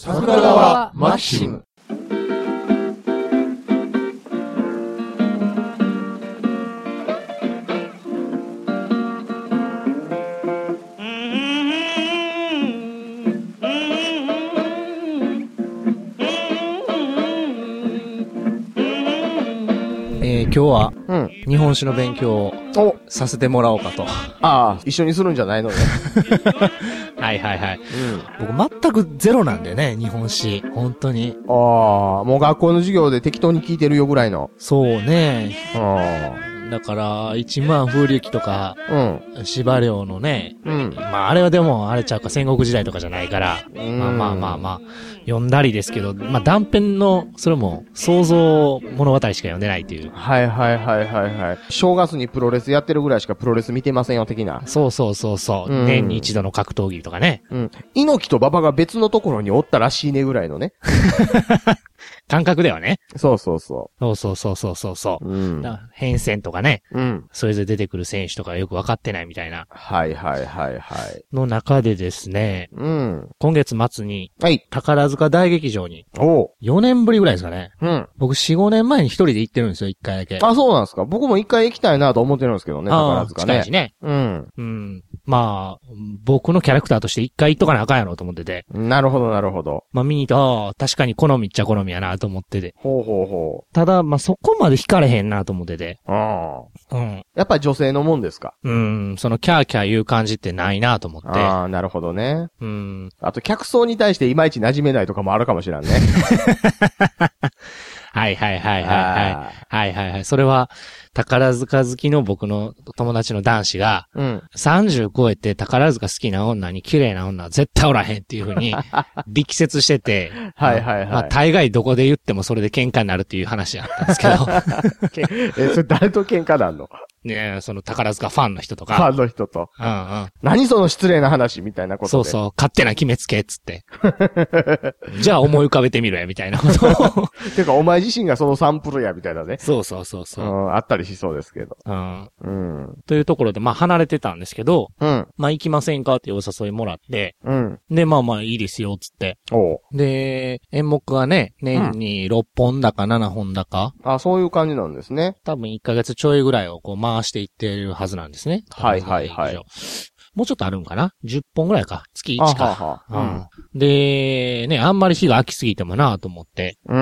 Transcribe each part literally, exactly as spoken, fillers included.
桜川マキシム。 えー、今日は、うん、日本史の勉強をさせてもらおうかと。 ああ、一緒にするんじゃないのね。 はいはいはい。うん、僕全くゼロなんだよね、日本史。本当に。 ああ、もう学校の授業で適当に聞いてるよぐらいの。 そうね。ああ。だから、一万風力とか、うん。司馬遼のね、うん。まあ、あれはでも、あれちゃうか、戦国時代とかじゃないから、うん、まあまあまあまあ、読んだりですけど、まあ断片の、それも、想像物語しか読んでないっていう。 はいはいはいはいはい。正月にプロレスやってるぐらいしかプロレス見てませんよ、的な。 そうそうそうそう。うん、年に一度の格闘技とかね。 うん。猪木と馬場が別のところにおったらしいねぐらいのね。 感覚ではね。 そうそうそう。 そうそうそうそうそう。うん。変遷とかね。うん。それぞれ出てくる選手とかよく分かってないみたいな。 はいはいはいはい。 の中でですね。うん。今月末に。 はい。 宝塚大劇場に。おう。よねんぶりぐらいですかね。うん。僕よん、ごねんまえに一人で行ってるんですよ、一回だけ。 あ、そうなんですか。僕も一回行きたいなと思ってるんですけどね、宝塚ね。 近いしね。うん。うん。まあ、僕のキャラクターとして一回行っとかなあかんやろと思ってて。 なるほどなるほど。 まあ見に行った、ああ、確かに好みっちゃ好みやなと思ってて。 ほうほうほう。 ただ、まあそこまで惹かれへんなと思ってて。 ああ。うん。やっぱり女性のもんですか。 うん。そのキャーキャー言う感じってないなと思って。 ああ、なるほどね。うん。あと客層に対していまいち馴染めないとかもあるかもしれんね。 はいはいはいはいはい。はいはいはい。それは、宝塚好きの僕の友達の男子が、うん、さんじゅう超えて宝塚好きな女に綺麗な女は絶対おらへんっていう風に力説してて、 はいはいはい。 まあ大概どこで言ってもそれで喧嘩になるっていう話だったんですけど。え、それ誰と喧嘩なんの？ ねえ、その宝塚ファンの人とか。 ファンの人と。うんうん。何その失礼な話みたいなことで。 そうそう。勝手な決めつけっつって。じゃあ思い浮かべてみろや、みたいなことを。 てか、お前自身がそのサンプルや、みたいなね。 そうそうそうそう。 うん、あったりしそうですけど。うん。 うん。というところで、まあ離れてたんですけど、うん。まあ行きませんかっていうお誘いもらって、うん。で、まあまあいいですよ、つって。おう。で、演目がね、年にろっぽんだかななほんだか。 あ、そういう感じなんですね。 多分いっかげつちょいぐらいをこう回していってるはずなんですね。 はいはいはい。 もうちょっとあるんかな ?じゅっぽんぐらいか。月いちか。ははうん。で、ね、あんまり日が飽きすぎてもなと思って。うん。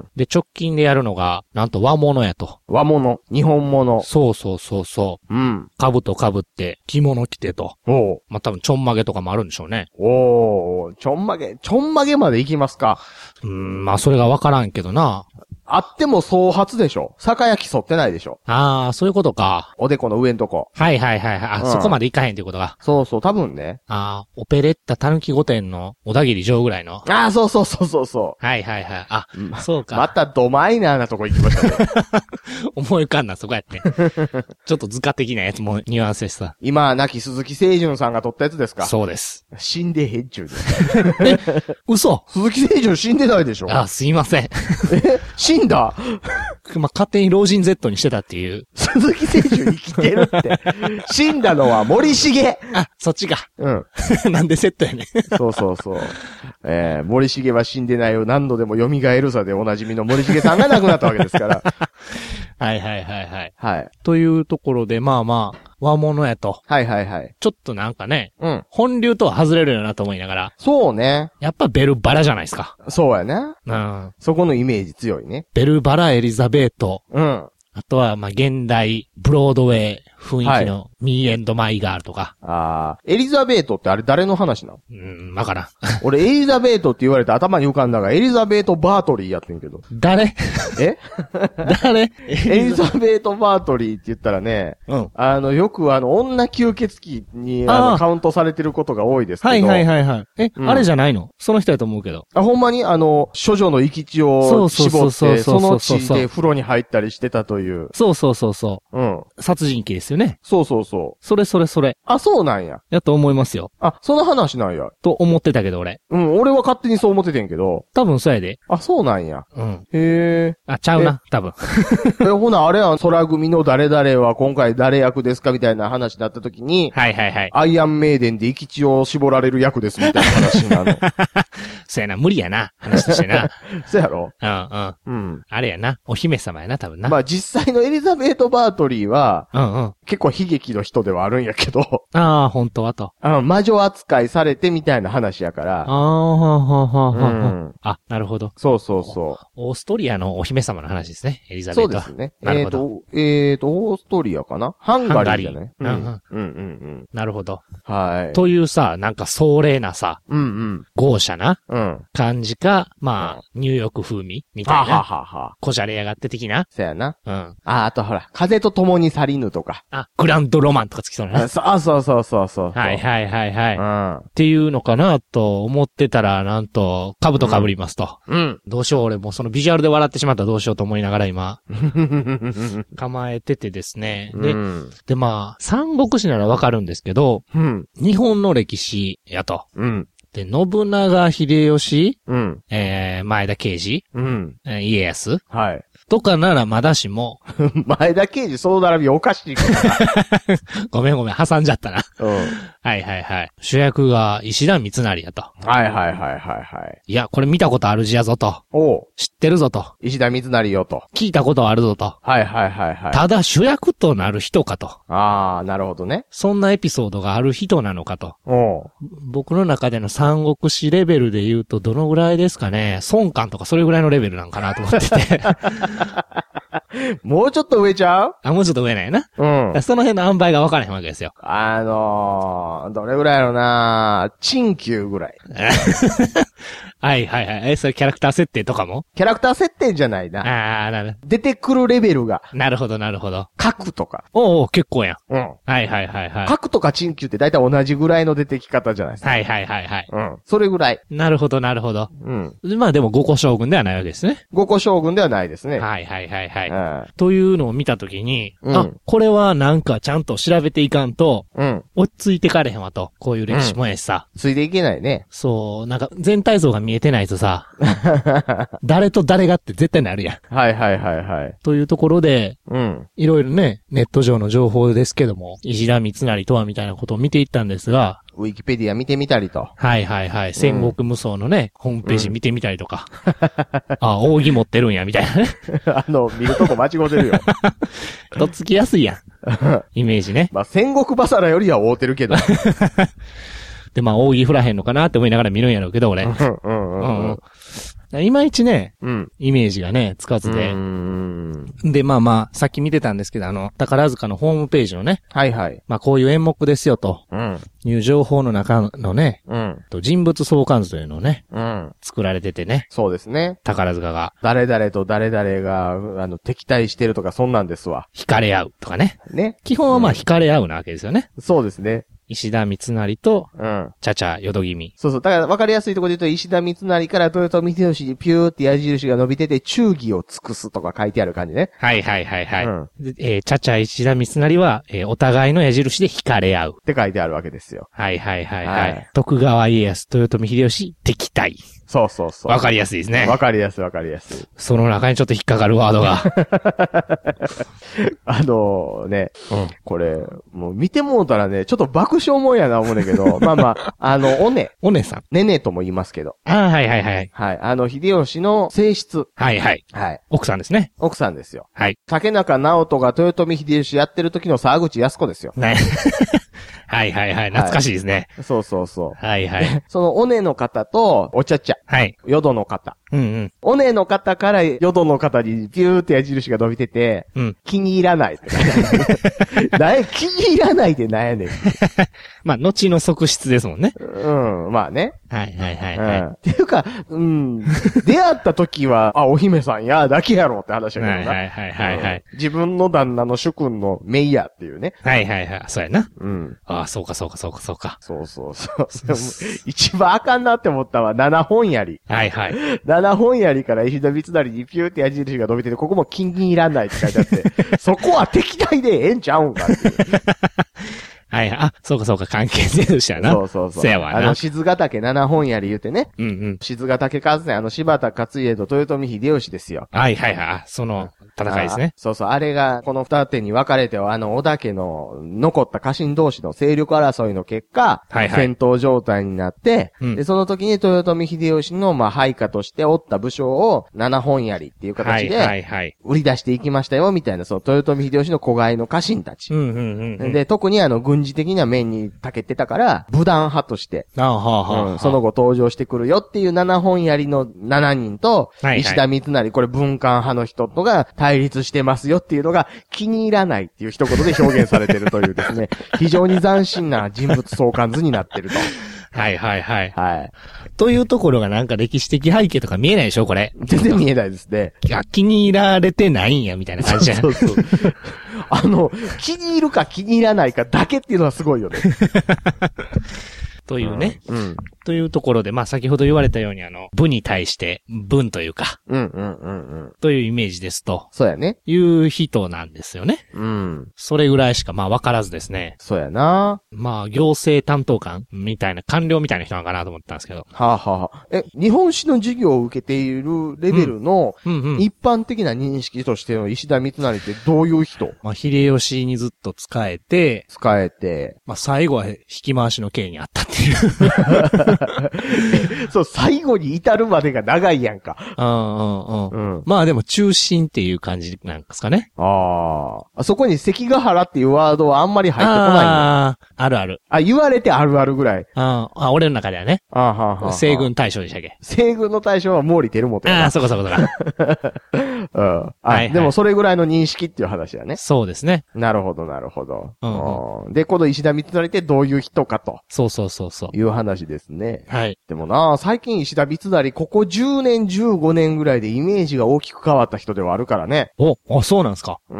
で、直近でやるのが、なんと和物やと。 和物日本物そうそうそうそう。うん。兜被って、着物着てと。おう。まあ、多分ちょんまげとかもあるんでしょうね。 おー、ちょんまげ、ちょんまげまで行きますか。 うん、まあ、それがわからんけどな。 あっても総髪でしょ。酒焼き剃ってないでしょ。 ああ、そういうことか。 おでこの上んとこ。 はいはいはいはい。あ、うん、そこまでいかへんっていうことか。 そうそう、多分ね。 ああ、オペレッタたぬき御殿の小田切城ぐらいの。 ああ、そうそうそうそうそう。 はいはいはい。あ、ま、そうか。 またドマイナーなとこ行きましたね。 思い浮かんな、そこやって。ちょっと図鑑的なやつもニュアンスでさ。 今、亡き鈴木清純さんが撮ったやつですか？ そうです。 死んでへんちゅうで。 え、嘘？ 鈴木清純死んでないでしょ？ あ、すいません。 え、死んだ？ まあ、勝手に老人 Z にしてたっていう。 鈴木選手生きてるって。死んだのは森重。 あ、そっちか。うん。なんでセットやね。 そうそうそう。えー、森重は死んでないよ。何度でも蘇るさでおなじみの森重さんが亡くなったわけですから。 はいはいはいはい。はい。というところで、まあまあ、和物やと。 はいはいはい。 ちょっとなんかね。うん。本流とは外れるよなと思いながら。 そうね。 やっぱベルバラじゃないですか。 そうやね。うん。そこのイメージ強いね。 ベルバラエリザベート。うん。あとは、まあ、現代、ブロードウェイ雰囲気の、ミーエンドマイガールとか。 ああ、エリザベートってあれ誰の話なの？ うん、わからん。 俺、エリザベートって言われて頭に浮かんだが、エリザベート・バートリーやってんけど。 誰？ え誰？ エリザベート・バートリーって言ったらね、うん。あの、よくあの、女吸血鬼に、あの、カウントされてることが多いですけど。 はいはいはいはい。え、うん、あれじゃないの？その人やと思うけど。 あ、ほんまにあの、処女の生き血を絞って、その血で風呂に入ったりしてたという。 そうそうそうそう。うん。殺人鬼ですよね。 そうそうそう。 それそれそれ。 あ、そうなんや。 やと思いますよ。 あ、その話なんや。 と思ってたけど俺。 うん、俺は勝手にそう思っててんけど。 多分そうやで。 あ、そうなんや。うん。へえ。 あ、ちゃうな、多分。 え、ほな、あれやん、空組の誰々は今回誰役ですかみたいな話になった時に。 はいはいはい。 アイアンメイデンで生き血を絞られる役ですみたいな話になるの。 そうやな、無理やな、話としてな。 そうやろうんうん。 うん。 あれやな、お姫様やな、多分な。 まあ実際のエリザベート・バートリーは、 うんうん。 結構悲劇の人ではあるんやけど。 ああ、本当はと。 あ魔女扱いされてみたいな話やから。 ああ、はははは、うん。あ、なるほど。 そうそうそう。 オーストリアのお姫様の話ですね、エリザベートは。 そうですね。 なるほど。 えっ、ー、と、えっ、ー、と、オーストリアかなハンガリーじゃない、 うん、うん、うんうんうんうん。 なるほど。 はい。 というさ、なんか壮麗なさ、 うんうん。 豪奢な、 うん。 感じか、まあ、うん、ニューヨーク風味みたいな。はははは。こじゃれやがって的な。 そやな。 うん。 あ、あとほら、風と共に去りぬとか。 あ、グランドロマンとかつきそうな。 そうそうそうそうそう。 はいはいはいはい。 うん。 っていうのかなと思ってたら、なんと、兜かぶりますと。 うん。 どうしよう、俺もうそのビジュアルで笑ってしまったらどうしようと思いながら今、構えててですね。で、うん、でまあ、三国志ならわかるんですけど、 うん、 日本の歴史やと。 うん、 で、信長秀吉、 うん、 えー、前田慶次、 うん、 えー、家康、 はい。 とかならまだしも。 前田慶次その並びおかしいから。 ごめんごめん、挟んじゃったな。 うん。 はいはいはい。主役が石田三成やと。 はいはいはいはいはい。 いや、これ見たことある字やぞと。 おう。 知ってるぞと。 石田三成よと。 聞いたことあるぞと。 はいはいはいはい。 ただ主役となる人かと。 ああ、なるほどね。 そんなエピソードがある人なのかと。 おう。 僕の中での三国志レベルで言うとどのぐらいですかね。孫漢とかそれぐらいのレベルなんかなと思ってて。 もうちょっと上ちゃう？ あ、もうちょっと上なんやな。 うん。 その辺の塩梅が分からへんわけですよ。 あのー、どれぐらいやろな陳旧ぐらい。 はいはいはい。え、それキャラクター設定とかも？ キャラクター設定じゃないな。 ああ、なる。 出てくるレベルが。 なるほどなるほど。 核とか。 おお、結構やん。 うん。 はいはいはいはい。 核とか陳旧って大体同じぐらいの出てき方じゃないですか。 はいはいはいはい。 うん。それぐらい。 なるほどなるほど。 うん。 まあでも五個将軍ではないわけですね。 五個将軍ではないですね。 はいはいはいはい。 うん、 というのを見たときに、 うん、 あ、これはなんかちゃんと調べていかんと、 うん。 落ち着いてかれへんわと。こういう歴史もやしさ。 うん、ついていけないね。 そう、なんか全体像が見えてないとさ、誰と誰がって絶対なるやん。 はいはいはいはい。 というところで、 うん。 いろいろね、ネット上の情報ですけども、石田三成とはみたいなことを見ていったんですが、 ウィキペディア見てみたりと。 はいはいはい。戦国無双のね、うん、ホームページ見てみたりとか。あ、扇持ってるんや、みたいなね。 あの、見るとこ間違ってるよ。 とっつきやすいやん。イメージね。 まあ、戦国バサラよりは覆ってるけど。 で、まあ、扇振らへんのかなって思いながら見るんやろうけど、俺。 うんうんうんうん。 いまいちね、 うん、 イメージがね、つかずで。 うんで、まあまあ、さっき見てたんですけど、あの、宝塚のホームページのね。 はいはい。 まあ、こういう演目ですよ、と。 うん。 いう情報の中のね。 うん。 と人物相関図というのをね。 うん。 作られててね。 そうですね。 宝塚が。 誰々と誰々が、あの、敵対してるとか、そんなんですわ。 惹かれ合うとかね。 ね。 基本はまあ、惹かれ合うなわけですよね。 そうですね。 石田三成と、 うん。 ちゃちゃ、淀君。 そうそう。だから分かりやすいところで言うと、石田三成から豊臣秀吉にピューって矢印が伸びてて、忠義を尽くすとか書いてある感じね。 はいはいはいはい。うん、 えー、ちゃちゃ、石田三成は、えー、お互いの矢印で惹かれ合う。 って書いてあるわけですよ。 はいはいはいはい。はい、徳川家康、豊臣秀吉、敵対。 そうそうそう。 わかりやすいですね。 わかりやすいわかりやすい。 その中にちょっと引っかかるワードが。 あのー、ね、 うん、 これ、もう見てもうたらね、ちょっと爆笑もんやな思うんだけど、まあまあ、あの、おね。 おねさん。 ねねとも言いますけど。 ああ、はいはいはい。 はい。あの、秀吉の正室。 はいはい。 はい。 奥さんですね。 奥さんですよ。 はい。 竹中直人が豊臣秀吉やってる時の沢口靖子ですよ。 ね。はいはいはい。懐かしいですね。 はい、そうそうそう。 はいはい。 そのおねの方と、おちゃちゃ。 はい。 淀の方。 うんうん。 おねの方から淀の方にピューって矢印が伸びてて、 うん。 気に入らないって。な気に入らないってなんやねん。 まあ、後の側室ですもんね。 うん、まあね。 はいはいはい、はい、 うん。っていうか、うん。出会った時は、あ、お姫さんや、だけやろって話だけどな。 はいはいはいはい、はいうん。 自分の旦那の主君のメイヤっていうね。 はいはいはい。そうやな。 うん。 ああ、そうかそうかそうかそうか。 そうそうそう。一番あかんなって思ったのは、七本槍。 はいはい。 七本槍から石田三成にピューって矢印が伸びてて、ここも気に入らないって書いてあって、そこは敵対でええんちゃうんかっていう。 はいはい。あ、そうかそうか、関係性としてはな。 そうそうそう。 せやわな。 あの、静ヶ岳七本槍言うてね。 うんうん。 静ヶ岳合戦、あの、柴田勝家と豊臣秀吉ですよ。 はいはいはい。その、戦いですね。 そうそう。あれが、この二手に分かれては、あの、織田家の残った家臣同士の勢力争いの結果、はいはい、戦闘状態になって、うん、で、その時に豊臣秀吉の、まあ、配下としておった武将を七本槍っていう形で、はいはいはい。売り出していきましたよ、みたいな、そう、豊臣秀吉の子飼いの家臣たち。うんうんうんうん、で、特にあの、軍事的な面に長けてたから、武断派として、あはあはあうん、その後登場してくるよっていう七本槍の七人と、はいはい、石田三成、これ文官派の人とが対立してますよっていうのが気に入らないっていう一言で表現されてるというですね、非常に斬新な人物相関図になってると。 はいはいはい。はい。というところがなんか歴史的背景とか見えないでしょこれ。 全然見えないですね。 いや、気に入られてないんや、みたいな感じじゃん。そうそうそう。 あの、気に入るか気に入らないかだけっていうのはすごいよね。 というね、うん。うん。というところで、まあ先ほど言われたようにあの、部に対して文というか、うんうんうんうん。というイメージですと。 そうやね。 いう人なんですよね。うん。それぐらいしかまあ分からずですね。 そうやな。 まあ行政担当官みたいな、官僚みたいな人なのかなと思ったんですけど。 はあ、はあ、え、日本史の授業を受けているレベルの、うんうんうん、一般的な認識としての石田三成ってどういう人？ まあ秀吉にずっと仕えて、 仕えて、 まあ最後は引き回しの刑にあったっていう。 そう、最後に至るまでが長いやんか。 うんうんうん。うん、まあでも中心っていう感じなんですかね。 ああ。そこに関ヶ原っていうワードはあんまり入ってこないの。 ああ、あるある。 あ、言われてあるあるぐらい。 ああ、俺の中ではね。ああ、はあ、はあ。西軍大将でしたっけ？ 西軍の大将は毛利輝元やな。 ああ、そこそこそこ。 うん。あ、はいはい、でもそれぐらいの認識っていう話だね。 そうですね。 なるほど、なるほど。うんうん、で、この石田三成ってどういう人かと。 そうそうそうそう。 いう話ですね。 はい。 でもな、最近石田三成、ここじゅうねん、じゅうごねんぐらいでイメージが大きく変わった人ではあるからね。 お、あ、そうなんですか。 うん。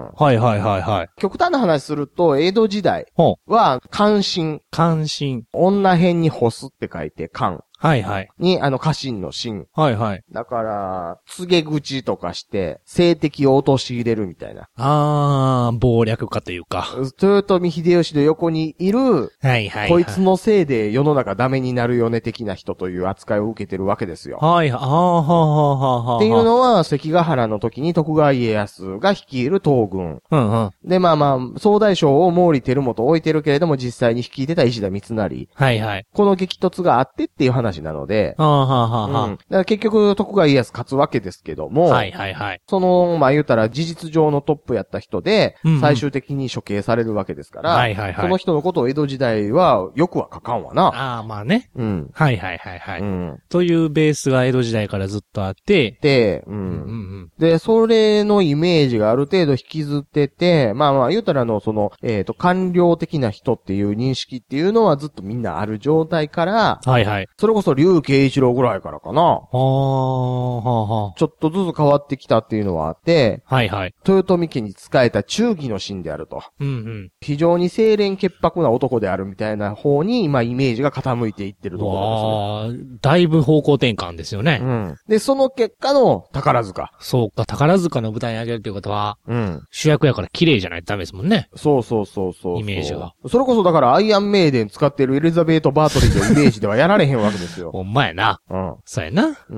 はいはいはいはい。 極端な話すると、江戸時代は、関心。 関心。 女編に干すって書いて、関。 はいはい。 に、あの、家臣の臣。 はいはい。 だから、告げ口とかして、性的を陥れるみたいな。 あー、謀略家というか。 豊臣秀吉の横にいる、はいはい、はい。こいつのせいで世の中ダメになるよね的な人という扱いを受けてるわけですよ。 はい、あー、はー、はー、はー。 っていうのは、関ヶ原の時に徳川家康が率いる東軍。うんうん。で、まあまあ、総大将を毛利輝元を置いてるけれども、実際に率いてた石田三成。はいはい。この激突があってっていう話なので、あははは、うん、だから結局徳川家康勝つわけですけども、はいはいはい。その、まあ言うたら事実上のトップやった人で、うんうん、最終的に処刑されるわけですから、はいはいはい。その人のことを江戸時代はよくは書かんわな。 ああ、まあね。うん。はいはいはいはい。うん。というベースが江戸時代からずっとあって、 で、うん。うんうん、で、それのイメージがある程度引きずってて、まあまあ言うたらの、その、えっと、官僚的な人っていう認識っていうのはずっとみんなある状態から、はいはい。それこそ竜慶一郎ぐらいからかな。はあ、はあ、はあ。ちょっとずつ変わってきたっていうのはあって、はいはい。豊臣家に仕えた忠義の臣であると。うんうん。非常に清廉潔白な男であるみたいな方に、今イメージが傾いていってるところですね。 ああ、だいぶ方向転換ですよね。 うん。で、その結果の宝塚。 そうか、宝塚の舞台に上げるっていうことは、うん。主役やから綺麗じゃないとダメですもんね。 そうそうそうそう。 イメージが。 それこそだからアイアンメイデン使ってるエリザベート・バートリーのイメージではやられへんわけですよ。 ほんまやな。うん。そうやな。うん。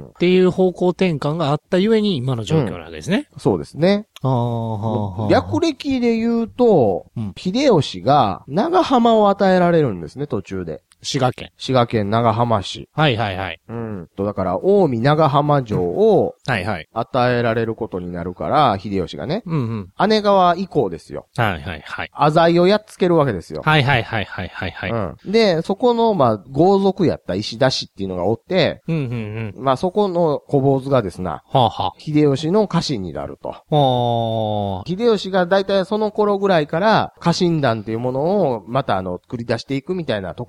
っていう方向転換があったゆえに今の状況なわけですね。 うん、そうですね。ああ、はあ、略歴で言うと、うん、秀吉が長浜を与えられるんですね、途中で。 滋賀県。 滋賀県長浜市。 はいはいはい。 うん。と、だから、近江長浜城を、はいはい。与えられることになるから、秀吉がね。うんうん。姉川以降ですよ。 はいはいはい。 浅井をやっつけるわけですよ。 はいはいはいはいはいはい。うん。 で、そこの、まあ、豪族やった石田氏っていうのがおって、うんうんうん。まあ、そこの小坊主がですな、はあはあ。秀吉の家臣になると。はあ。秀吉がだいたいその頃ぐらいから、家臣団っていうものを、またあの、繰り出していくみたいなところをやっ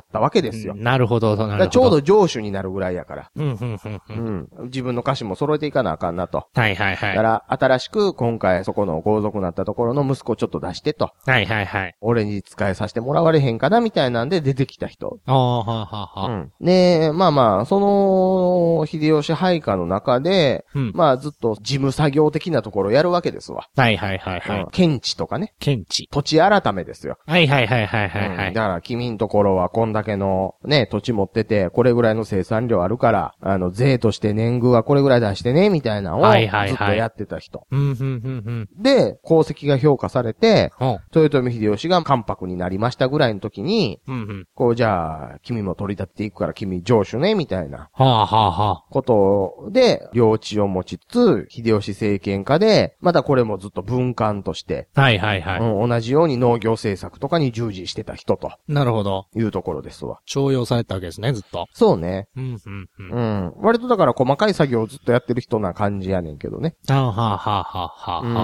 ったわけですよ。 うん、なるほど、なるほど。 ちょうど上手になるぐらいやから。 うん、うん、うん。うん。 自分の歌詞も揃えていかなあかんなと。 はいはいはい。 だから、新しく今回そこの豪族になったところの息子をちょっと出してと。 はいはいはい。 俺に使いさせてもらわれへんかなみたいなんで出てきた人。 ああ、はあはあはあ。うん。 で、まあまあ、その、秀吉配下の中で、うん、まあずっと事務作業的なところをやるわけですわ。 はいはいはいはい。うん、 検地とかね。 検地。 土地改めですよ。 はいはいはいはいはい、はいうん。 だから君んところはこんだけのね、土地持ってて、これぐらいの生産量あるから、あの、税として年貢はこれぐらい出してね、みたいなのを、ずっとやってた人。で、功績が評価されて、豊臣秀吉が関白になりましたぐらいの時に、うんうん、こう、じゃあ、君も取り立っていくから君上手ね、みたいな。はあはあはあ。ことで、領地を持ちつつ、秀吉政権下で、またこれもずっと文官として、はいはいはい。うん、同じように農業政策とかに従事してた人と。なるほど。いうところですわ。 重用されたわけですね、ずっと。 そうね。うん、うん、うん。うん。割とだから細かい作業をずっとやってる人な感じやねんけどね。 あはあはあはあはあ。うん。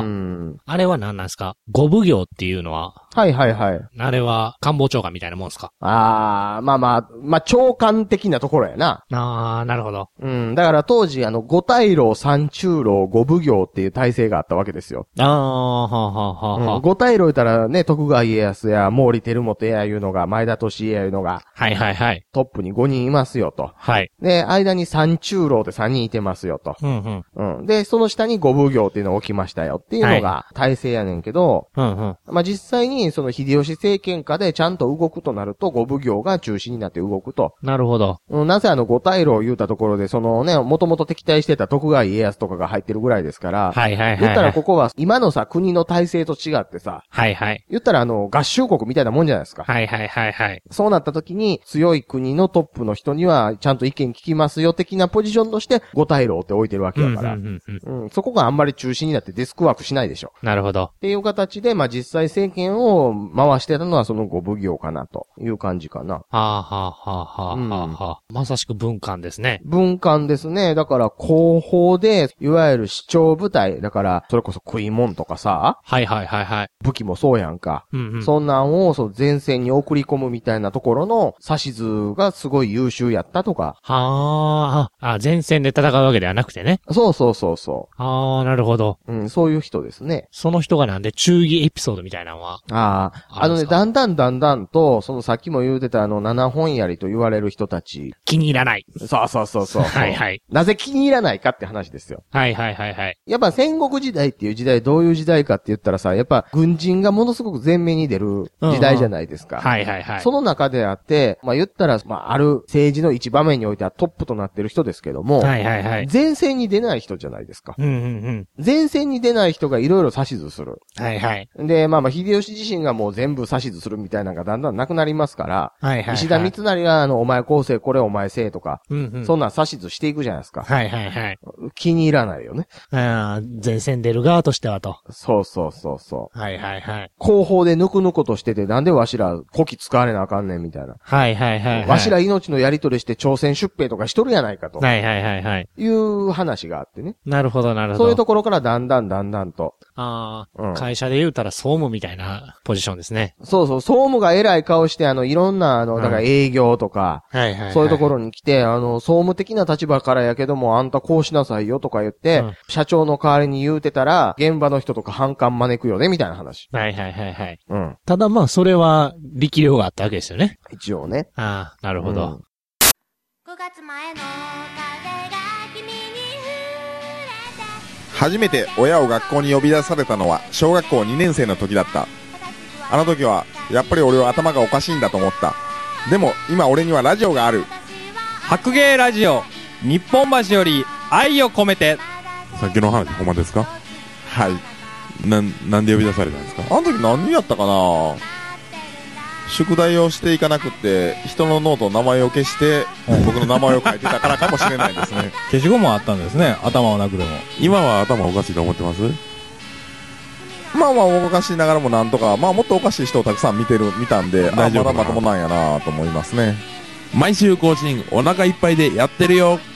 あれは何なんですか？五奉行っていうのは？ はいはいはい。 あれは官房長官みたいなもんですか？ ああ、まあまあ、まあ長官的なところやな。 ああ、なるほど。 うん。だから当時、あの、五大老、三中老、五奉行っていう体制があったわけですよ。ああ、はあはあはあ。うん、五大老言ったらね、徳川家康や毛利輝元やいうのが、前田利家やいうのが、はいはいはい。トップにごにんいますよと。はい。で、間に三中老ってさんにんいてますよと。うんうん。うん。で、その下に五奉行っていうのが起きましたよっていうのが体制やねんけど、はい、うんうん。まあ、実際にその秀吉政権下でちゃんと動くとなると、五奉行が中心になって動くと。なるほど。うん、なぜあの五大老言うたところで、そのね、もともと敵対してた徳川家康とかが入ってるぐらいですから、はいはいはい、はい。言ったらここは今のさ、国の体制と違ってさ、はいはい。言ったらあの、合衆国みたいなもんじゃないですか。はいはいはいはい。そうなった時に、強い国のトップの人には、ちゃんと意見聞きますよ的なポジションとして、五大老って置いてるわけだから、うんうんうんうんうん、そこがあんまり中心になってデスクワークしないでしょ。なるほど。っていう形で、まあ実際政権を回してたのはその五奉行かなという感じかな。はあはあはあはあはあ、はあ、まさしく文官ですね。文官ですね。だから後方で、いわゆる主張部隊、だからそれこそ食い物とかさ、はいはいはいはい。武器もそうやんか。うんうん、そんなんをそう前線に送り込むみたいなところの指図がすごい優秀やったとか。はあ、あ、前線で戦うわけではなくてね。そうそうそうそう。ああ、なるほど。うん、そういう人ですね。その人がなんで忠義エピソードみたいなのは。ああ、あのね、だんだんだんだんと、そのさっきも言うてたあの七本槍と言われる人たち。気に入らない。そうそうそうそう。はいはい。なぜ気に入らないかって話ですよ。はいはいはいはい。やっぱ戦国時代っていう時代どういう時代かって言ったらさ、やっぱ軍人がものすごく前面に出る時代じゃないですか。うんうん、はいはいはい。その中であって、まあ言ったら、まあある政治の一場面においてはトップとなってる人ですけども、はいはいはい。前線に出ない人じゃないですか。うんうんうん。前線に出ない人がいろいろ指図する。はいはい。で、まあまあ秀吉自身がもう全部指図するみたいなのがだんだんなくなりますから、はいはいはい。石田三成があの、お前こうせい、これお前せいとか、うんうん。そんな指図していくじゃないですか。はいはいはい。気に入らないよね。ああ、前線出る側としてはと。そうそうそうそう。はいはいはい。後方でぬくぬくとしてて、なんでわしらこき使われなあかんねんみたいな。はいはいはい、はい。わしら命のやり取りして朝鮮出兵とかしとるやないかと。はいはいはいはい。いう話があってね。なるほどなるほど。そういうところからだんだんだんだんと。ああ、うん、会社で言うたら総務みたいなポジションですね。そうそう、総務が偉い顔して、あの、いろんな、あの、だから営業とか、うん、はいはいはい。そういうところに来て、あの、総務的な立場からやけども、あんたこうしなさいよとか言って、うん、社長の代わりに言うてたら、現場の人とか反感招くよね、みたいな話。はいはいはいはい。うん。ただまあ、それは力量があったわけですよね。一応ね。ああ、なるほど。うん、ごがつまえの風が君に初めて親を学校に呼び出されたのは小学校にねん生の時だった。あの時はやっぱり俺は頭がおかしいんだと思った。でも今俺にはラジオがある。 白芸ラジオ日本橋より愛を込めて。 さっきの話ほんまですか？はい。な、なんで呼び出されたんですか？あの時何やったかな。宿題をしていかなくって人のノートの名前を消して僕の名前を書いてたからかもしれないですね。 消しゴムあったんですね、頭はなくでも。 今は頭おかしいと思ってます？まあまあおかしいながらもなんとか、まあもっとおかしい人をたくさん見てる見たんで、あ、まだまともなんやなと思いますね。 毎週更新お腹いっぱいでやってるよ。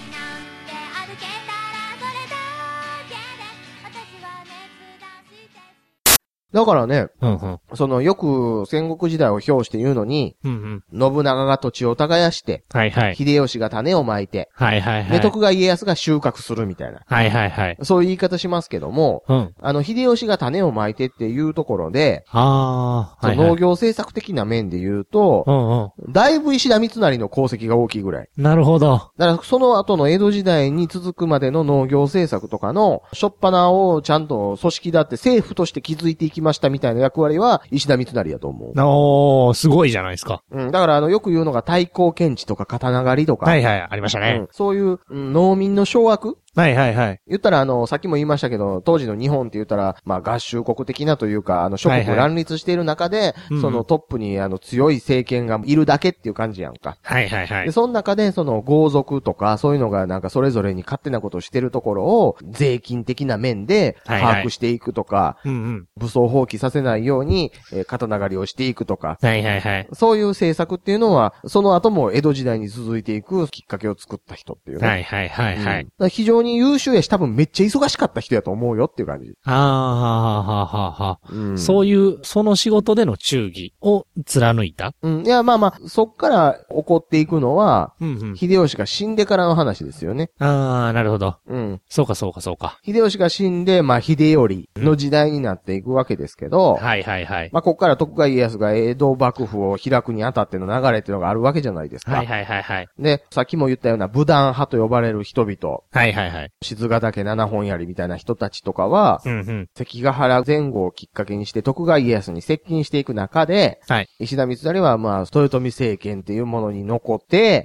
だからね、 うんうん、 そのよく戦国時代を表して言うのに、うんうん、信長が土地を耕して、はいはい、秀吉が種をまいて、はいはいはい、で、徳川家康が収穫するみたいな。はいはいはい、そういう言い方しますけども、うん、あの、秀吉が種をまいてっていうところで、あはいはい、農業政策的な面で言うと、うんうん、だいぶ石田三成の功績が大きいぐらい。 なるほど。 だからその後の江戸時代に続くまでの農業政策とかの、しょっぱなをちゃんと組織だって政府として築いていきましたみたいな役割は石田三成やと思う。 おー、すごいじゃないですか。 うん。だからあの、よく言うのが太閤検地とか刀狩りとか。 はいはい、ありましたね。 うん、そういう、うん、農民の掌握はいはいはい。 言ったらあの、さっきも言いましたけど、当時の日本って言ったら、まあ合衆国的なというか、あの、諸国乱立している中で、はいはい、そのトップにあの、強い政権がいるだけっていう感じやんか。 はいはいはい。 で、その中でその豪族とか、そういうのがなんかそれぞれに勝手なことをしてるところを、税金的な面で把握していくとか、はいはい、うんうん、武装放棄させないように、えー、刀狩りをしていくとか。 はいはいはい。 そういう政策っていうのは、その後も江戸時代に続いていくきっかけを作った人っていうね。 はいはいはいはい。 うん、非常に優秀やし、多分めっちゃ忙しかった人やと思うよっていう感じ。 ああ、はあ、はあ、はあ、うん。そういう、その仕事での忠義を貫いた？ うん。いや、まあまあ、そっから起こっていくのは、うんうん、秀吉が死んでからの話ですよね。 ああ、なるほど。うん。そうかそうかそうか。 秀吉が死んで、まあ、秀頼の時代になっていくわけですけど、 うん、はいはいはい。 まあ、こっから徳川家康が江戸幕府を開くにあたっての流れっていうのがあるわけじゃないですか。 はいはいはいはい。 で、さっきも言ったような武断派と呼ばれる人々。 はいはいはい。 静ヶ岳七本槍みたいな人たちとかは、うんうん、関ヶ原前後をきっかけにして徳川家康に接近していく中で、はい、石田三成はまあ、豊臣政権っていうものに残って、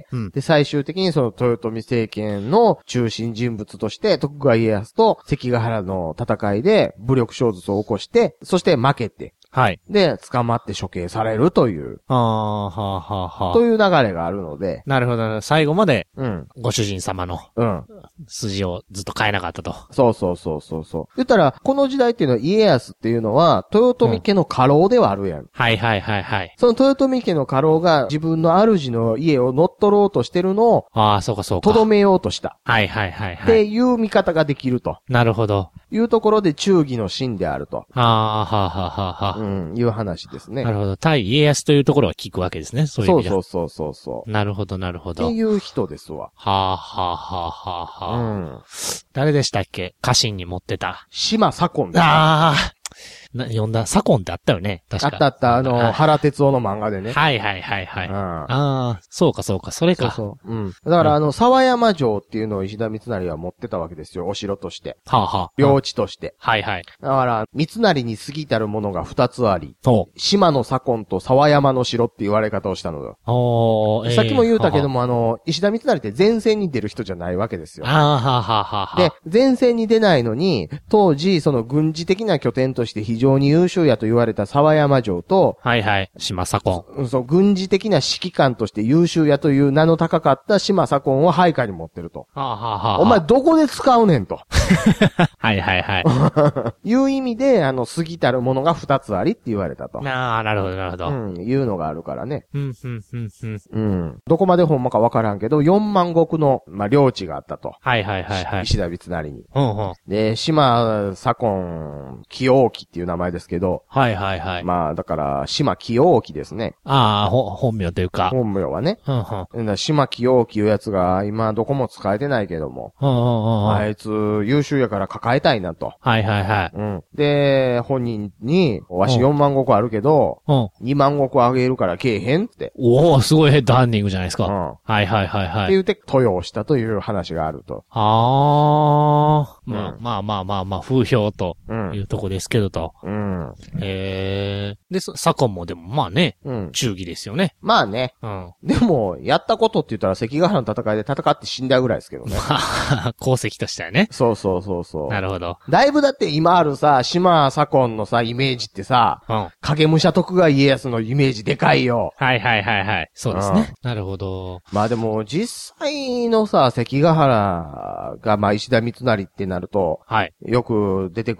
うん、で、最終的にその豊臣政権の中心人物として徳川家康と関ヶ原の戦いで武力衝突を起こして、そして負けて、はい。で、捕まって処刑されるという。ああ、はあ、はあ、はあ。という流れがあるので。 なるほど。最後まで、うん。ご主人様の、うん。筋をずっと変えなかったと。 そうそうそうそうそう。言ったら、この時代っていうのは家康っていうのは、豊臣家の家老ではあるやん。うん、 はいはいはいはい。 その豊臣家の家老が自分の主の家を乗っ取ろうとしてるのを、 ああ、そうかそうか。 とどめようとした。 はいはいはいはい。 っていう見方ができると。 なるほど。 いうところで忠義の真であると。 ああ、はあはあはあはあ。 うん、いう話ですね。 なるほど。対家康というところは聞くわけですね。そういう意味で。 そうそうそうそう。 なるほどなるほど。 っていう人ですわ。 はあはあはあはあはあ。うん。誰でしたっけ？家臣に持ってた。 島左近です。 ああ。な、読んだ、左近ってあったよね。確か。 あったあった、あの、原哲夫の漫画でね。 はいはいはいはい。うん、ああ、そうかそうか、それか。 そうそう。うん。だから、あの、沢山城っていうのを石田三成は持ってたわけですよ、お城として。はあはあ。領地として。 はいはい。 だから、三成に過ぎたるものが二つあり。そう。島の左近と沢山の城って言われ方をしたのよ。おー、えー、さっきも言うたけども、ははあの、石田三成って前線に出る人じゃないわけですよ。ああ、はははは。で、前線に出ないのに、当時、その軍事的な拠点として非常に優秀やと言われた沢山城と、 はいはい、島左近。 そう、軍事的な指揮官として優秀やという名の高かった島左近を配下に持ってると。はあはあはあ、お前どこで使うねんと。 はいはいはい。 いう意味で、あの、過ぎたるものが二つありって言われたと。 ああ、なるほどなるほど。 うん、いうのがあるからね。 うん、うん、うん、うん。 うん。どこまでほんまかわからんけど、四万石の、まあ、領地があったと。 はいはいはいはい。 石田三成に。 うんうん。 で、島左近清興っていう名前ですけど。 はいはいはい。 まあ、だから、島清興ですね。 ああ、ほ、本名というか。 本名はね。うんうん。島清興いうやつが、今どこも使えてないけども。うんうんうん。あいつ、優秀やから抱えたいなと。 はいはいはい。 うん。で、本人に、わしよんまん石あるけど、うん。にまん石あげるからけえへんって。 おお、すごいヘッドハンディングじゃないですか。うん。はいはいはいはい。 って言って、登用したという話があると。 ああ。まあまあまあまあまあ、風評というとこですけどと。うん。えー。で、左近もでもまあね、うん。忠義ですよね。 まあね。うん。でも、やったことって言ったら関ヶ原の戦いで戦って死んだぐらいですけどね。 まあ、功績としてはね。 そうそうそうそう。 なるほど。 だいぶだって今あるさ、島左近のさ、イメージってさ、うん。影武者徳川家康のイメージでかいよ。 はいはいはいはい。そうですね。うん、なるほど。 まあでも、実際のさ、関ヶ原が、まあ石田三成ってなると、はい。よく出てくるとこで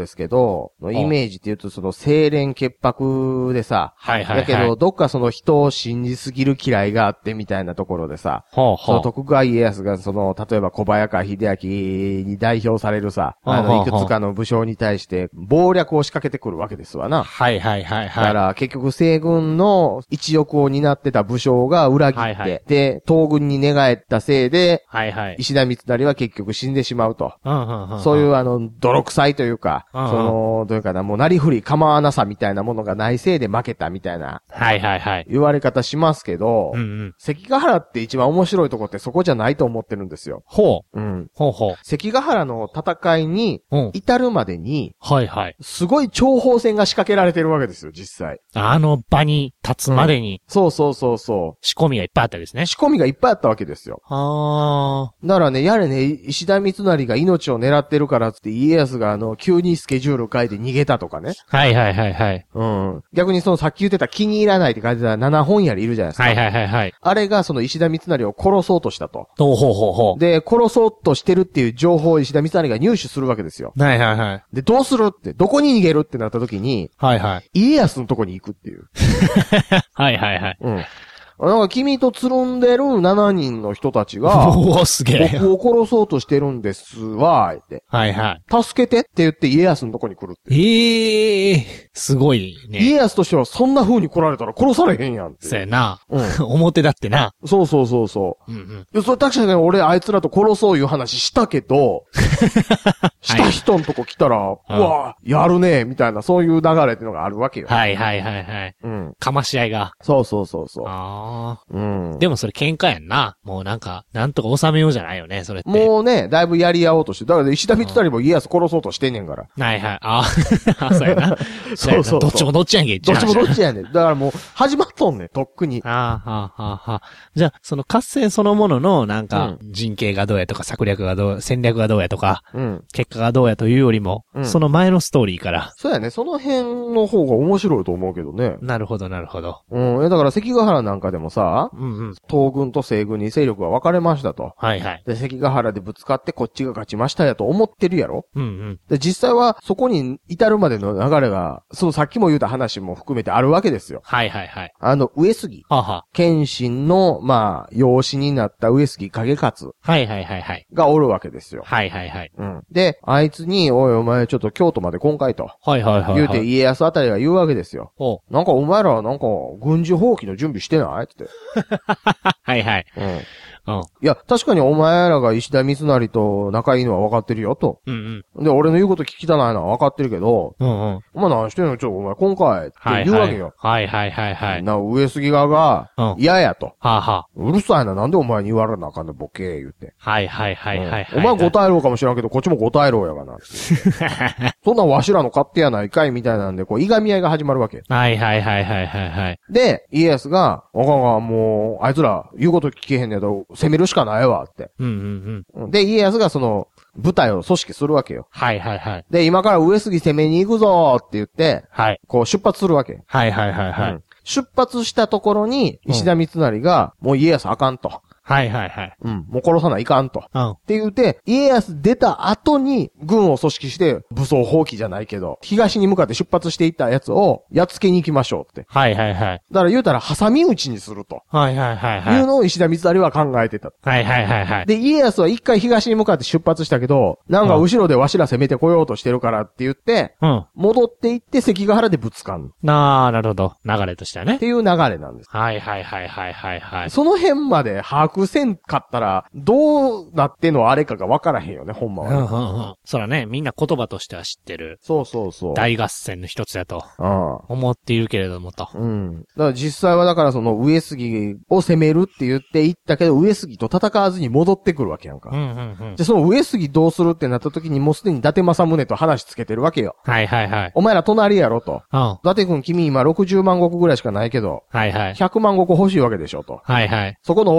ですけど、イメージって言うとその清廉潔白でさ、 はいはいはい。 だけど、どっかその人を信じすぎる嫌いがあってみたいなところでさ、 ほうほう。 その徳川家康がその、例えば小早川秀明に代表されるさ、あの、いくつかの武将に対して謀略を仕掛けてくるわけですわな。 はいはいはいはい。 だから結局西軍の一翼を担ってた武将が裏切って、はいはい、で、東軍に寝返ったせいで、はいはい、石田三成は結局死んでしまうと。うんうんうん、そういうあの、泥臭いというか、うんうん、その、どういうかな、もうなりふり構わなさみたいなものがないせいで負けたみたいな。はいはいはい。言われ方しますけど、うんうん、関ヶ原って一番面白いとこってそこじゃないと思ってるんですよ。 ほう。うん。ほうほう。 関ヶ原の戦いに至るまでに、 うん、はいはい。 すごい諜報戦が仕掛けられてるわけですよ、実際。 あの場に立つまでに、 うん。そうそうそうそう。 仕込みがいっぱいあったですね。 仕込みがいっぱいあったわけですよ。 あー。だからね、やれね、石田三成が命を狙ってるからって家康があの、急にスケジュール変えて逃げたとかね。 はいはいはいはい。 うん。逆にそのさっき言ってた気に入らないって書いてた七本槍いるじゃないですか。 はいはいはいはい。 あれがその石田三成を殺そうとしたと。 ほうほうほうほう。 で、殺そうとしてるっていう情報を石田三成が入手するわけですよ。 はいはいはい。 で、どうするって、どこに逃げるってなった時に、 はいはい。 家康のとこに行くっていう。 はいはいはい。 うん。なんか君とつるんでるしちにんの人たちが、 おーすげえ。 僕を殺そうとしてるんですわ、って。 はいはい。 助けてって言って家康のとこに来るって。 ええー、すごいね。 家康としてはそんな風に来られたら殺されへんやんって。 そうやな。うん。表だってな。 そうそうそうそう。うんうん。いや、それ確かに俺あいつらと殺そういう話したけど、した人のとこ来たら、はい、うわやるねみたいな、そういう流れっていうのがあるわけよ。 はいはいはいはい。うん。かまし合いが。 そうそうそうそう。 ああ。うん。でもそれ喧嘩やんな。もうなんか、なんとか収めようじゃないよね、それって。 もうね、だいぶやり合おうとして。だから石田三成も家康殺そうとしてんねんから。 うん、はいはい。ああ、そうやな。 そうそう。 どっちもどっちやんけ。 どっちもどっちやねん。だからもう、始まっとんねん、とっくに。 ああ、はあ、はあ、はあ。じゃあ、その合戦そのものの、なんか、陣形がどうやとか、策略がどう、戦略がどうやとか、うん、結果がどうやというよりも、うん、その前のストーリーから。 そうやね。その辺の方が面白いと思うけどね。 なるほど、なるほど。 うん。だから関ヶ原なんかでもさ、うんうん、東軍と西軍に勢力が分かれましたと。はいはい。で、関ヶ原でぶつかってこっちが勝ちましたやと思ってるやろ。うんうん。で、実際はそこに至るまでの流れが、そのさっきも言った話も含めてあるわけですよ。 はいはいはい。 あの、上杉。はは。謙信の、まあ、養子になった上杉景勝。 はいはいはいはい。 がおるわけですよ。 はいはいはい。 うん。で、あいつに、おいお前ちょっと京都まで今回と。 はいはいはい、はい。 言うて家康あたりが言うわけですよ。おなんかお前らなんか軍事放棄の準備してないって。 はいはい。 うん。うん。いや、確かにお前らが石田三成と仲いいのは分かってるよと。うんうん。で、俺の言うこと聞きたないのは分かってるけど。うんうん。お前何してんのちょ、お前今回って言うわけよ。 はいはいはいはい。 な、上杉側が嫌やと。 はあはあ。 うるさいな、なんでお前に言われなあかんねボケ言って。 はいはいはいはい。 お前答えろうかもしらんけど、こっちも答えろうやがな。そんなんわしらの勝手やないかいみたいなんで、こう、いがみ合いが始まるわけ。 はいはいはいはいはいはい。 で、家康が、あかんがもう、あいつら言うこと聞けへんねやと、攻めるしかないわって。うんうんうん。で、家康がその、部隊を組織するわけよ。 はいはいはい。 で、今から上杉攻めに行くぞーって言って、はい。こう出発するわけ。 はいはいはいはい。うん、 出発したところに、石田三成が、もう家康あかんと。 はいはいはい。 うん。もう殺さないかんと。うん。って言って、家康出た後に、軍を組織して、武装放棄じゃないけど、東に向かって出発していったやつを、やっつけに行きましょうって。 はいはいはい。 だから言うたら、挟み撃ちにすると。 はいはいはいはい。 いうのを石田三成は考えてた。 はいはいはいはい。 で、家康は一回東に向かって出発したけど、なんか後ろでわしら攻めてこようとしてるからって言って、うん。戻っていって関ヶ原でぶつかん。 なー、なるほど。流れとしてはね。 っていう流れなんです。 はいはいはいはいはいはい。 その辺まで把握せんかったら、どうなってのあれかが分からへんよね、ほんまは、ね。うんうんうん。そらね、みんな言葉としては知ってる。 そうそうそう。 大合戦の一つだと。うん。思っているけれどもと。 うん。だから実際はだからその上杉を攻めるって言っていったけど、上杉と戦わずに戻ってくるわけやんか。うんうんうん。で、その上杉どうするってなった時にもうすでに伊達政宗と話つけてるわけよ。 はいはいはい。 お前ら隣やろと。うん。伊達君君今ろくじゅうまんごくぐらいしかないけど。はいはい。ひゃくまんごく欲しいわけでしょと。はいはい。そこの大台乗した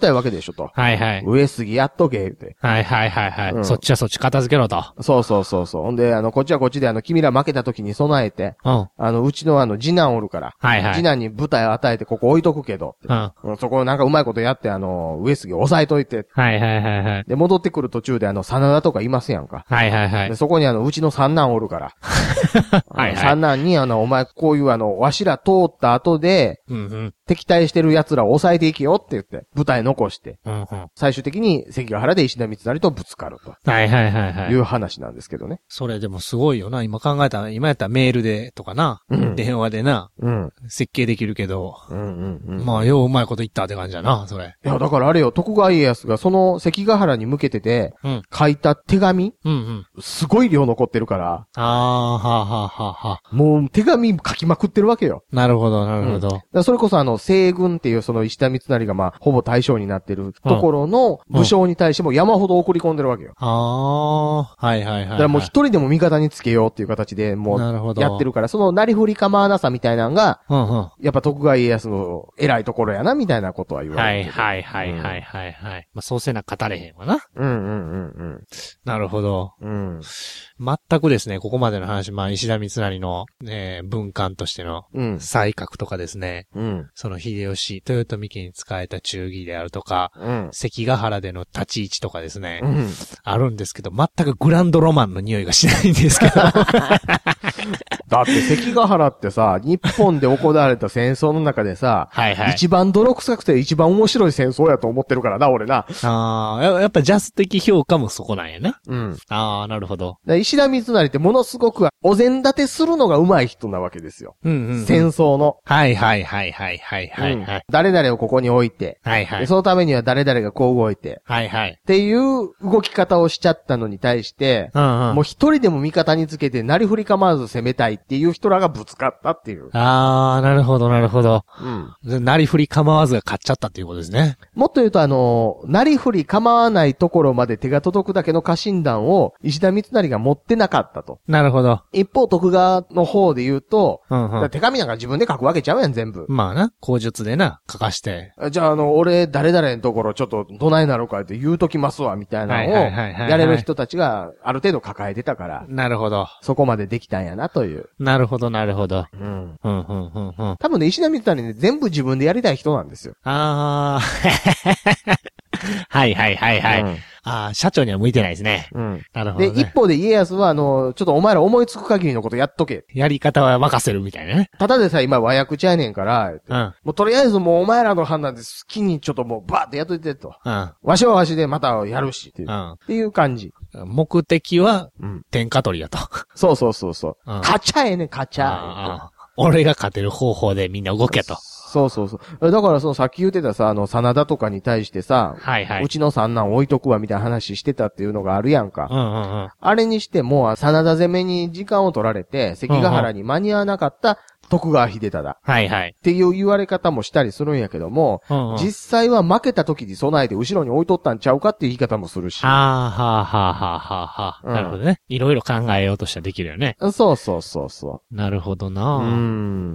たいわけでしょと。 はいはい。 上杉やっとけ、言うて。 はいはいはいはい、うん。そっちはそっち片付けろと。 そうそうそうそう。ほんで、あの、こっちはこっちで、あの、君ら負けた時に備えて、うん。あの、うちのあの、次男おるから。はいはい。次男に舞台を与えてここ置いとくけど。うん。そこなんかうまいことやって、あの、上杉を抑えといて。はいはいはいはい。で、戻ってくる途中であの、真田とかいますやんか。はいはいはい。で、そこにあの、うちの三男おるから。はいはい。三男にあの、お前こういうあの、わしら通った後で、うんうん。敵対してる奴らを抑えていけよって言って、舞台残して、うんうん、最終的に関ヶ原で石田三成とぶつかると。はいはいはいはい。いう話なんですけどね。 それでもすごいよな。今考えたら、今やったらメールでとかな。うん、電話でな。うん。設計できるけど。うんうんうん。まあ、よううまいこと言ったって感じだな、それ。 いや、だからあれよ、徳川家康がその関ヶ原に向けてて、うん、書いた手紙、うんうん。すごい量残ってるから。ああ、はあはあはあはあ。もう手紙書きまくってるわけよ。 なるほど、なるほど。 うん、それこそあの、西軍っていうその石田三成がまあ、ほぼ対象になってるところの武将に対しても山ほど送り込んでるわけよ。ああ、はいはいはい、はい。だからもう一人でも味方につけようっていう形でもう、やってるから、そのなりふり構わなさみたいなのが、うんうん、やっぱ徳川家康の偉いところやな、みたいなことは言われる。 はいはいはいはいはい、はい。まあ、そうせな語れへんわな。うんうんうんうん。なるほど。うん。全くですね、ここまでの話、まあ、石田三成の、ね、文官としての、才覚とかですね、うん、その秀吉、豊臣家に仕えた忠義であるとか、うん、関ヶ原での立ち位置とかですね、うん、あるんですけど、全くグランドロマンの匂いがしないんですけど。 だって関ヶ原ってさ、日本で行われた戦争の中でさ、はいはい、一番泥臭くて一番面白い戦争やと思ってるからな、俺な。 ああ、やっぱジャス的評価もそこなんやな。うん。ああ、なるほど。 石田三成ってものすごくお膳立てするのが上手い人なわけですよ。うんうん、うん。戦争の。 はいはいはいはいはいはい、はい、うん。 誰々をここに置いて。はいはい。そのためには誰々がこう動いて。はいはい。っていう動き方をしちゃったのに対して、うんうん、もう一人でも味方につけてなりふり構わず攻めたいっていう人らがぶつかったっていう。 あー、なるほどなるほど。うん。なりふり構わずが勝っちゃったっていうことですね。 もっと言うとあの、なりふり構わないところまで手が届くだけの家臣団を石田三成が持ってなかったと。 なるほど。 一方徳川の方で言うと、うんうん、手紙なんか自分で書くわけちゃうやん全部。 まあな、口述でな、書かして。 じゃああの、俺誰々のところちょっとどないなるかって言うときますわみたいなのを、やれる人たちがある程度抱えてたから。 なるほど。 そこまでできたんやなという。 なるほどなるほど。うん。うん、うん、うん、うん。 多分ね、石田三成ね、全部自分でやりたい人なんですよ。 あー。はいはいはいはい。うん、ああ、社長には向いてないですね。うん。なるほど、ね。 で、一方で家康は、あの、ちょっとお前ら思いつく限りのことやっとけ。 やり方は任せるみたいなね。 ただでさ、今和訳ちゃいねんから、うん。もうとりあえずもうお前らの判断で好きにちょっともうバーってやっといてと。うん。わしはわしでまたやるしっていう。うん。っていう感じ。 目的は、うん。天下取りやと。 そうそうそうそう。うん。勝ちゃえね、勝ちゃえ。ああ。俺が勝てる方法でみんな動けと。 そうそうそう。だからそのさっき言ってたさ、あの、真田とかに対してさ、はいはい。うちの三男置いとくわみたいな話してたっていうのがあるやんか。うんうんうん。あれにしても、真田攻めに時間を取られて、関ヶ原に間に合わなかった徳川秀忠。はいはい。っていう言われ方もしたりするんやけども、うんうん、実際は負けた時に備えて後ろに置いとったんちゃうかっていう言い方もするし。 はあはあはあはあはあ。うん、なるほどね。いろいろ考えようとしたらできるよね。 そうそうそうそう。 なるほどな。うん。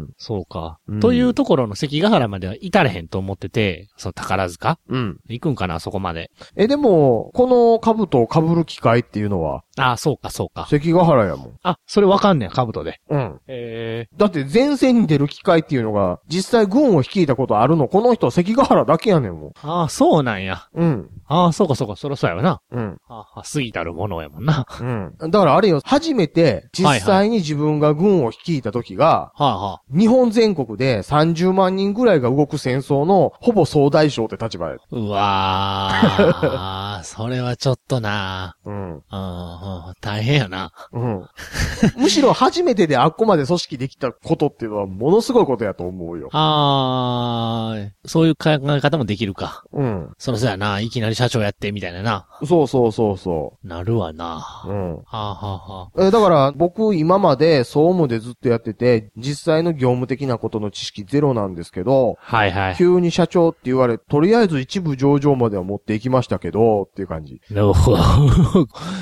そうか。うん、というところの関ヶ原までは至れへんと思ってて、その宝塚うん。行くんかな、そこまで。 え、でも、この兜を被る機会っていうのは、 ああ、そうか、そうか。 関ヶ原やもん。 あ、それわかんねん、兜で。 うん。えー、だって前線に出る機会っていうのが、実際軍を率いたことあるの、この人は関ヶ原だけやねんもん。 ああ、そうなんや。うん。ああ、そうかそうか、そらそうやわな。うん。ああ、過ぎたるものやもんな。 うん。だからあれよ、初めて、実際に自分が軍を率いた時が、はいはい、日本全国でさんじゅうまんにんぐらいが動く戦争の、ほぼ総大将って立場や。 うわー、それはちょっとな。うん。うん。大変やな。うん。 むしろ初めてであっこまで組織できたことっていうのはものすごいことやと思うよ。 あー、そういう考え方もできるか。うん。そらそうやな。いきなり社長やってみたいなな。 そうそうそうそう。 なるわな。うん。はあ、はあはあ、え、だから僕今まで総務でずっとやってて、実際の業務的なことの知識ゼロなんですけど、はいはい。急に社長って言われ、とりあえず一部上場までは持っていきましたけど、っていう感じ。なるほど。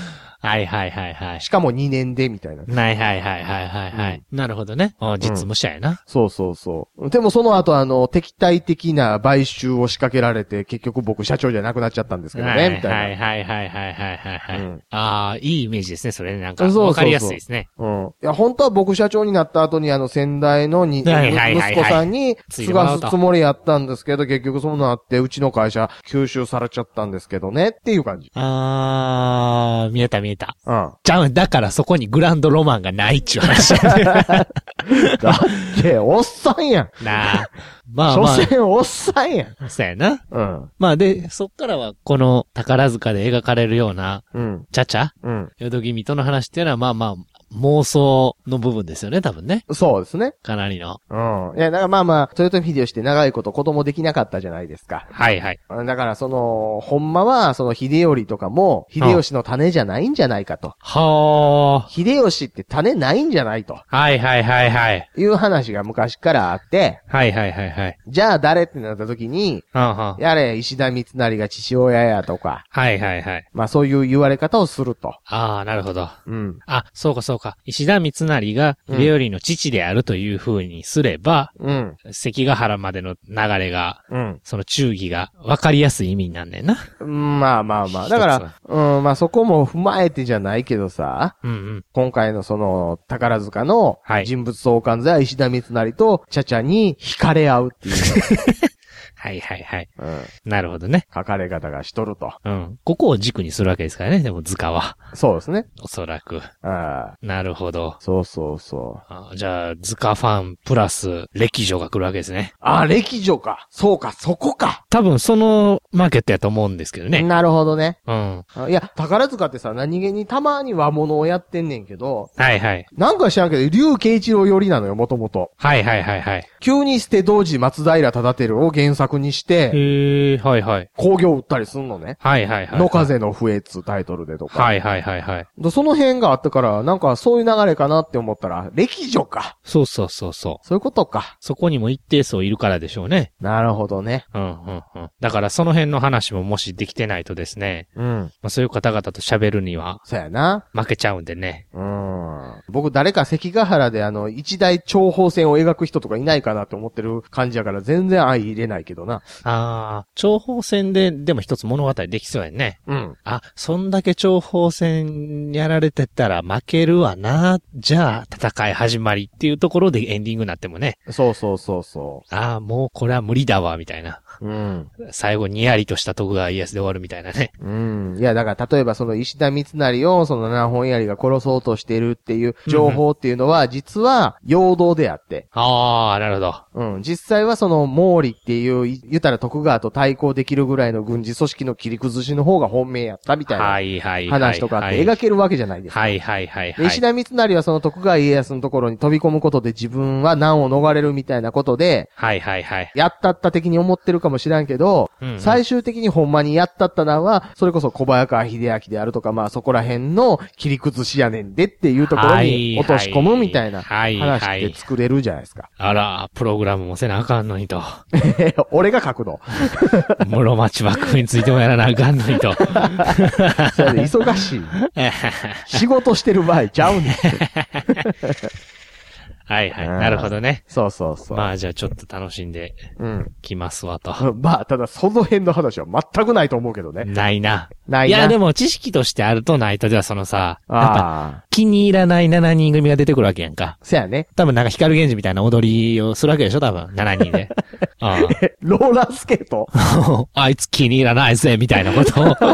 はいはいはいはい。 しかもにねんでみたいな。 はいはいはいはいはいはい。うん、なるほどね。実務者やな、うん。 そうそうそう。でもその後あの、敵対的な買収を仕掛けられて、結局僕社長じゃなくなっちゃったんですけどね、はい、みたいな。 はいはいはいはいはいはいはい。うん、ああ、いいイメージですね、それね。なんか、わかりやすいですね。 そうそうそう。うん。いや、本当は僕社長になった後にあの、先代のに、はいはいはいはい、息子さんに継がすつもりやったんですけど、結局そのあって、うちの会社吸収されちゃったんですけどね、っていう感じ。 あー、見えた見えた。 うん。 じゃあ、だからそこにグランドロマンがないっちゅう話。だって、おっさんやん。 なあ。まあまあ。 所詮おっさんやん。 そうやな。 うん。 まあで、そっからは、この宝塚で描かれるような、うん。ちゃちゃうん。淀君との話っていうのは、まあまあ、妄想の部分ですよね、多分ね。 そうですね。 かなりの。 うん。いや、だからまあまあ、豊臣秀吉って長いこと子供できなかったじゃないですか。 はいはい。 だからその、ほんまは、その秀頼とかも、秀吉の種じゃないんじゃないかと。 はあ。 秀吉って種ないんじゃないと。 はいはいはいはい。 いう話が昔からあって。 はいはいはいはい。 じゃあ誰ってなった時に、はあはあ、やれ、石田三成が父親やとか。 はいはいはい。 まあそういう言われ方をすると。 ああ、なるほど。 うん。 あ、そうかそうか。石田三成が秀頼の父であるという風にすれば、うん。関ヶ原までの流れが、うん。その忠義が分かりやすい意味になんねんな。 うん、まあまあまあ。だから、うん、まあそこも踏まえてじゃないけどさ、うんうん。今回のその宝塚の人物相関図は石田三成と茶々に惹かれ合うっていう。 はいはいはい。うん。なるほどね。 書かれ方がしとると。 うん。ここを軸にするわけですからね、でも図鑑は。 そうですね。 おそらく。 ああ。 なるほど。 そうそうそう。 あじゃあ、図鑑ファンプラス、歴女が来るわけですね。 ああ、歴女か。そうか、そこか。 多分そのマーケットやと思うんですけどね。 なるほどね。 うん。 いや、宝塚ってさ、何気にたまに和物をやってんねんけど。 はいはい。 なんか知らんけど、竜慶一郎寄りなのよ、もともと。 はいはいはいはい。 急に捨て同時松平忠輝を原作にして、 へー、はいはい。 興行売ったりすんのね。 はいはいはい。 野風の笛っつタイトルでとか。 はいはいはいはい。 でその辺があったから、なんかそういう流れかなって思ったら、歴女か。 そうそうそうそう。 そういうことか。 そこにも一定数いるからでしょうね。 なるほどね。 うんうんうん。だからその辺の話ももしできてないとですね。 うん。 まあそういう方々と喋るには。 そうやな。 負けちゃうんでね。 うん。僕誰か関ヶ原であの、一大長砲戦を描く人とかいないかなって思ってる感じやから全然相入れないけどな。 ああ、長砲戦ででも一つ物語できそうやね。 うん。 あ、そんだけ長砲戦やられてたら負けるわな。じゃあ戦い始まりっていうところでエンディングになってもね。 そうそうそうそう。 ああ、もうこれは無理だわ、みたいな。 うん。 最後にやりとした徳川家康で終わるみたいなね。 うん。いや、だから例えばその石田三成をその七本槍が殺そうとしてるっていう情報っていうのは、実は陽動であって。 ああ、なるほど。 うん。実際はその毛利っていう、言ったら徳川と対抗できるぐらいの軍事組織の切り崩しの方が本命やったみたいな話とかって描けるわけじゃないですか。 はいはいはいはい。石田三成はその徳川家康のところに飛び込むことで自分は難を逃れるみたいなことで、 はいはいはい。 やったった的に思ってるかもしらんけど、うんうん、最終的にほんまにやったったのは、それこそ小早川秀明であるとか、まあそこら辺の切り崩しやねんでっていうところに落とし込むみたいな話って作れるじゃないですか。 あら、プログラムもせなあかんのにと。 俺が書くの。 室町幕府についてもやらなあかんのにと。 それで忙しい。仕事してる場合ちゃうねん。 はいはい。なるほどね。 そうそうそう。 まあじゃあちょっと楽しんで、うん。来ますわと。 まあ、ただその辺の話は全くないと思うけどね。 ないな。 ないな。 いやでも知識としてあるとないとではそのさ、 やっぱ気に入らないしちにん組が出てくるわけやんか。 そやね。 多分なんか光源氏みたいな踊りをするわけでしょ多分。しちにんで。 ああローラースケートあいつ気に入らないぜみたいなことを。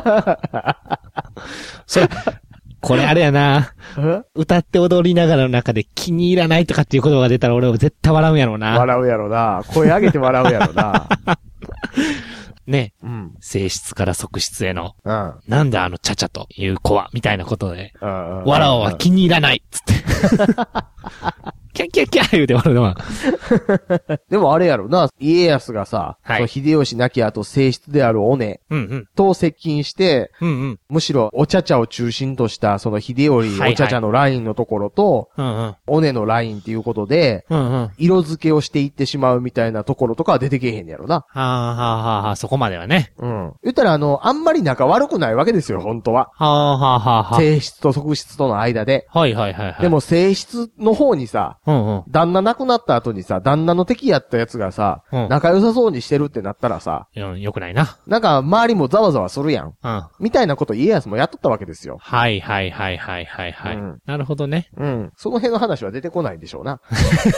それ、これあれやな。歌って踊りながらの中で気に入らないとかっていう言葉が出たら俺は絶対笑うやろうな。 笑うやろうな。声上げて笑うやろうな。 ね、 うん。 性質から側室への。 うん。 なんであのチャチャという子はみたいなことで。 うん。 笑うは気に入らないっつって。 キャッキャッキャッ言うて笑うの。 でもあれやろな、家康がさ、 はい、 その秀吉亡き後正室である尾根と接近して、うんうん、むしろお茶々を中心としたその秀頼お茶々のラインのところと、はいはい、尾根のラインっていうことで、うんうん、色付けをしていってしまうみたいなところとかは出てけえへんやろな。 はあはあはあはあ、そこまではね。 うん。言ったらあの、あんまり仲悪くないわけですよ、本当は。 はあはあはあはあ。 正室と側室との間で。 はいはいはいはい。 でも正室の方にさ、うんうん、旦那亡くなった後にさ、旦那の敵やったやつがさ、うん、仲良さそうにしてるってなったらさ、 うん、よくないな。 なんか周りもざわざわするやん。うん。みたいなこと家康もやっとったわけですよ。 はいはいはいはいはいはい。うん、なるほどね。 うん。その辺の話は出てこないんでしょうな。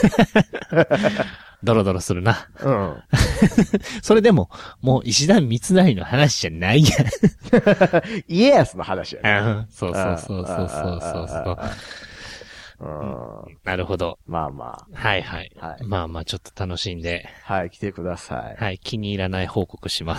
ドロドロするな。 うん。 それでも、もう石田三成の話じゃないやん。 家康の話やね。 うん。そうそうそうそうそうそうそう。うん、なるほど。 まあまあ。 はいはい。はい、まあまあちょっと楽しんで。 はい、来てください。 はい、気に入らない報告します。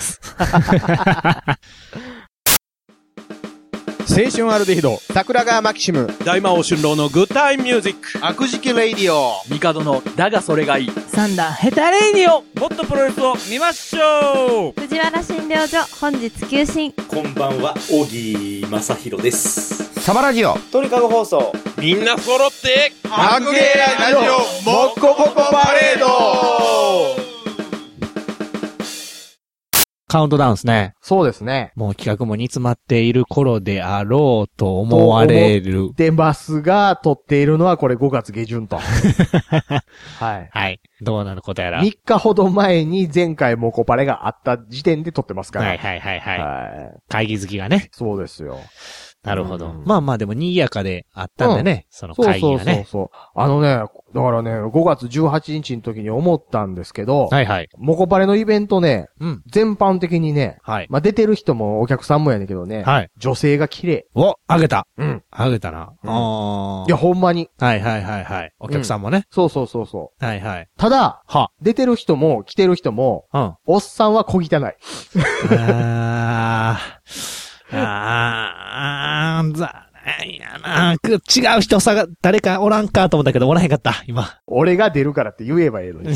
青春アルデヒド、 桜川マキシム、 大魔王春郎のグッタイムミュージック、 悪事記レイディオ、 ミカドのだがそれがいい、 サンダーヘタレイディオ、 もっとプロレスを見ましょう。 藤原診療所本日休診。 こんばんは、小木正弘です。 サバラジオ、 鳥かご放送、 みんな揃って白芸ラジオもっこもこパレード。 カウントダウンですね。 そうですね。 もう企画も煮詰まっている頃であろうと思われる。 思ってますが、撮っているのはこれごがつ下旬と。はい。 はい。どうなることやら。 みっかほど前に前回モコパレがあった時点で撮ってますから。 はいはいはいはい。はい、会議好きがね。 そうですよ。 なるほど。うん、まあまあでも賑やかであったんでね、うん、その会議がね。そうそうそうそう。 あのね、だからね、ごがつじゅうはちにちの時に思ったんですけど、 はいはい。 モコパレのイベントね、うん、全般的にね、はい。まあ出てる人もお客さんもやねんけどね、はい。女性が綺麗。 お、あげた。 うん。 あげたな。 うん、ああ。いや、ほんまに。 はいはいはいはい。お客さんもね。うん、 そうそうそうそう。 はいはい。 ただ、は、出てる人も来てる人も、うん。おっさんは小汚い。 あー。あー、ざ、いやな、違う人さが、誰かおらんかと思ったけど、おらへんかった、今。 俺が出るからって言えばええのに。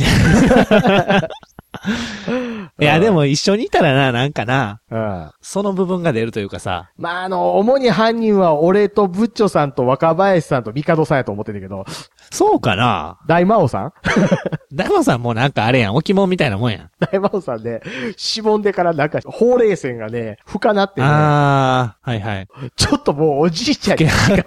いや、でも一緒にいたらな、なんかな、 うん、 その部分が出るというかさ。 まあ、あの、主に犯人は俺とブッチョさんと若林さんとミカドさんやと思ってんだけど。 そうかな大魔王さん大魔王さんもなんかあれやん、置物みたいなもんやん。 大魔王さんね、しぼんでからなんか、ほうれい線がね、深なってね。 あー、はいはい。 ちょっともうおじいちゃんに近い。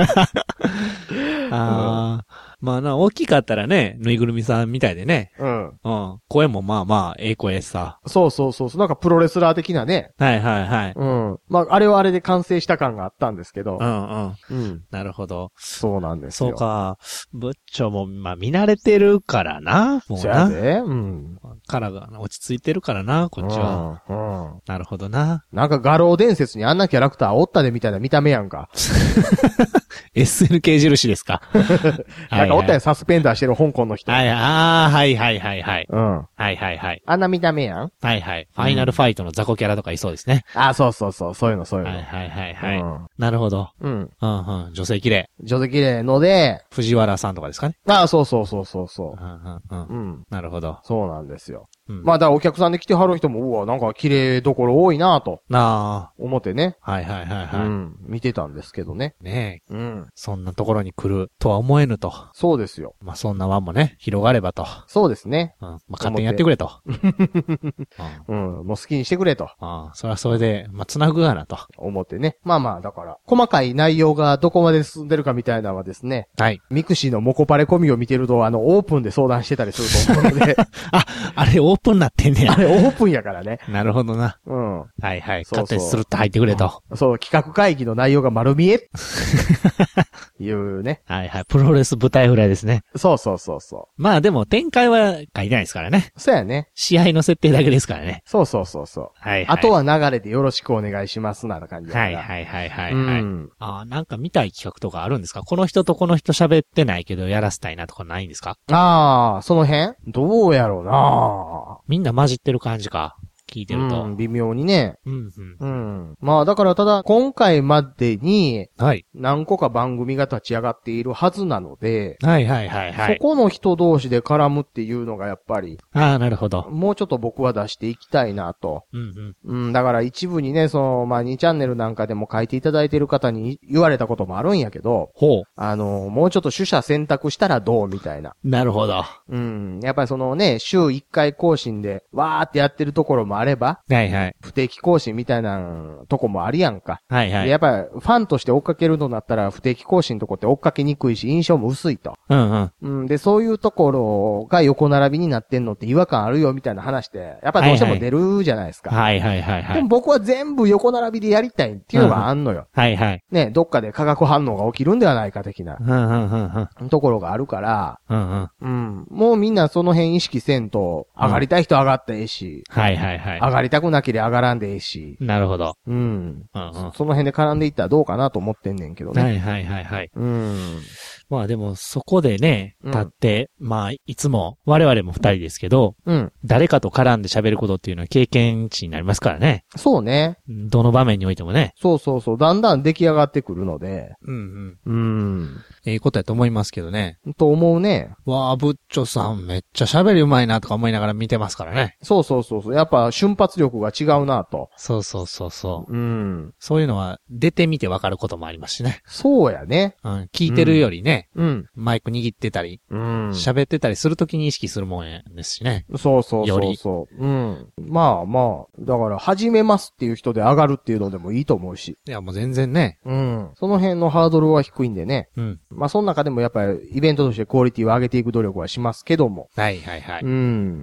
あー。まあな、大きかったらね、ぬいぐるみさんみたいでね。うん。うん。声もまあまあ、ええ声さ。 そうそうそう。なんかプロレスラー的なね。 はいはいはい。 うん。まあ、あれはあれで完成した感があったんですけど。 うんうん。うん。なるほど。 そうなんですよ。 そうか。ブッチョも、まあ見慣れてるからな。もうな。そうやで。うん。 からが落ち着いてるからな、こっちは。うん。うん。なるほどな。 なんか画廊伝説にあんなキャラクターおったでみたいな見た目やんか。 エスエヌケー 印ですか。 なんかおったやん、サスペンダーしてる香港の人。 はい、ああ、はいはいはいはい。 うん。 はいはいはい。 あんな見た目やん。 はいはい。ファイナルファイトの雑魚キャラとかいそうですね。 ああ、そうそうそう、そういうのそういうの。 はいはいはいはい。うん、なるほど。うん。うんうん。女性綺麗。 女性綺麗ので、 藤原さんとかですかね。 ああ、そうそうそうそうそう。 うんうんうん。うん。なるほど。 そうなんですよ。うん、まあ、だからお客さんで来てはる人も、うわ、なんか綺麗どころ多いなぁと。 なあ。 思ってね。 はいはいはいはい。うん。 見てたんですけどね。 ねえ。うん。 そんなところに来るとは思えぬと。 そうですよ。 まあ、そんな輪もね、広がればと。 そうですね。 うん。まあ、勝手にやってくれと。 うん。もう好きにしてくれと。 ああ、それはそれで、まあ、繋ぐがなと。 思ってね。まあまあ、だから、細かい内容がどこまで進んでるかみたいなのはですね。 はい。 ミクシーのモコパレコミを見てると、あの、オープンで相談してたりすると思うので。 あ、あれオープンなってんねや。 あれオープンやからね。 なるほどな。 うん。 はいはい。勝手にスルッと入ってくれと。 そう、企画会議の内容が丸見え。いうね。 はいはい。プロレス舞台フライですね。 そうそうそうそう。 まあでも展開は書いてないですからね。 そうやね。 試合の設定だけですからね。 そうそうそうそう。 はいはい。 あとは流れでよろしくお願いしますな感じだから。 はいはいはいはい、はい。うん。ああ、なんか見たい企画とかあるんですか？この人とこの人喋ってないけどやらせたいなとかないんですか？ ああ、その辺どうやろうな。 みんな混じってる感じか。 聞いてると。 うん、微妙にね。 うん、 うん。うん。まあ、だからただ、今回までに、 はい。 何個か番組が立ち上がっているはずなので、 はいはいはいはい。 そこの人同士で絡むっていうのがやっぱり、 ああ、なるほど。 もうちょっと僕は出していきたいなと。 うんうん。 うん、だから一部にね、その、まあ、にチャンネルなんかでも書いていただいている方に言われたこともあるんやけど、 ほう。 あの、もうちょっと取捨選択したらどうみたいな。 なるほど。 うん。やっぱりそのね、週いっかい更新で、わーってやってるところもあれば、 はいはい。 不定期更新みたいなとこもありやんか。 はいはい。 やっぱりファンとして追っかけるのだったら不定期更新のとこって追っかけにくいし、印象も薄いと。 うんうん。 うん。で、そういうところが横並びになってんのって違和感あるよみたいな話って、やっぱどうしても出るじゃないですか。 はいはいはいはい。 でも僕は全部横並びでやりたいっていうのがあんのよ。 はいはい。 ね、どっかで化学反応が起きるんではないか的な。 うんうんうんうん。 ところがあるから、 うんうん。 うん。もうみんなその辺意識せんと、上がりたい人上がったらええし、 はいはいはい。 上がりたくなければ上がらんでええし、 なるほど。 うん。 うんうん。 その辺で絡んでいったらどうかなと思ってんねんけどね。 はいはいはいはい。 うん。 まあでもそこでね、 うん立って、まあいつも我々も二人ですけど、 うん。 誰かと絡んで喋ることっていうのは経験値になりますからね。 そうね。 どの場面においてもね。 そうそうそう。だんだん出来上がってくるので。 うんうん。うん。 ええことやと思いますけどね。 と思うね。 わあ、ブッチョさんめっちゃ喋りうまいなとか思いながら見てますからね。 そうそうそうそう。やっぱ瞬発力が違うなと。 そうそうそうそう。 うん。 そういうのは出てみてわかることもありますしね。 そうやね。 うん。聞いてるよりね、 うん。 マイク握ってたり、 うん。 喋ってたりするときに意識するもんやですしね。 そうそうよりそうそう。うん。まあまあ、だから始めますっていう人で上がるっていうのでもいいと思うし。 いやもう全然ね。 うん。その辺のハードルは低いんでね。 うん。 まあその中でもやっぱりイベントとしてクオリティを上げていく努力はしますけども。 はいはいはい。 うん。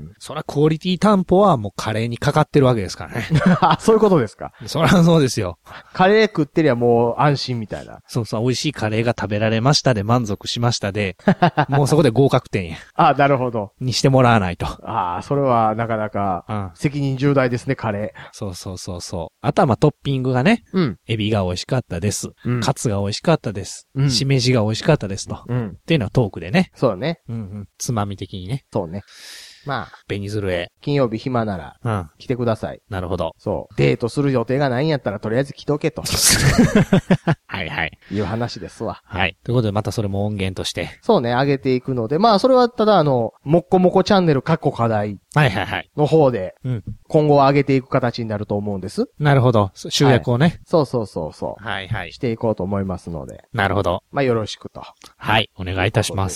そらクオリティ担保はもうカレーにかかってるわけですからね。 あ、そういうことですか。 そらそうですよ。 カレー食ってりゃもう安心みたいな。 そうそう、美味しいカレーが食べられましたで満足しましたで、もうそこで合格点や。 あ、なるほど。 にしてもらわないと。 ああ、それはなかなか、 うん。 責任重大ですね、カレそうそうそうそう。あとはまあトッピングがね、 ー。うん。 エビが美味しかったです。 うん。 カツが美味しかったです。 うんしめじが美味しかったですと。 うん。 っていうのはトークでね。 そうだね。 うんうん。つまみ的にね。 そうね。まあ、 紅鶴へ。 金曜日暇なら、 うん。 来てください。 なるほど。 そう。デートする予定がないんやったら、とりあえず来とけと。 はいはい。 いう話ですわ。 はい。ということでまたそれも音源として。 そうね、上げていくので、まあ、それはただあの、もっこもこチャンネル過去課題はいはいはい。 の方で、 うん。 今後は上げていく形になると思うんです。 なるほど。集約をね。 そうそうそうそう。 はいはい。 していこうと思いますので。 なるほど。 まあ、よろしくと。 はい。お願いいたします。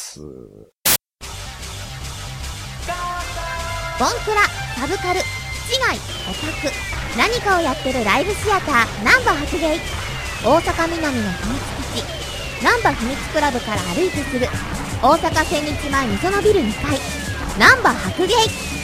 ボンクラ、サブカル、市街、オタク、何かをやってるライブシアター、ナンバ白芸。大阪南の秘密基地、ナンバ秘密クラブから歩いてすぐ、大阪千日前みそのビルにかい、ナンバ白芸。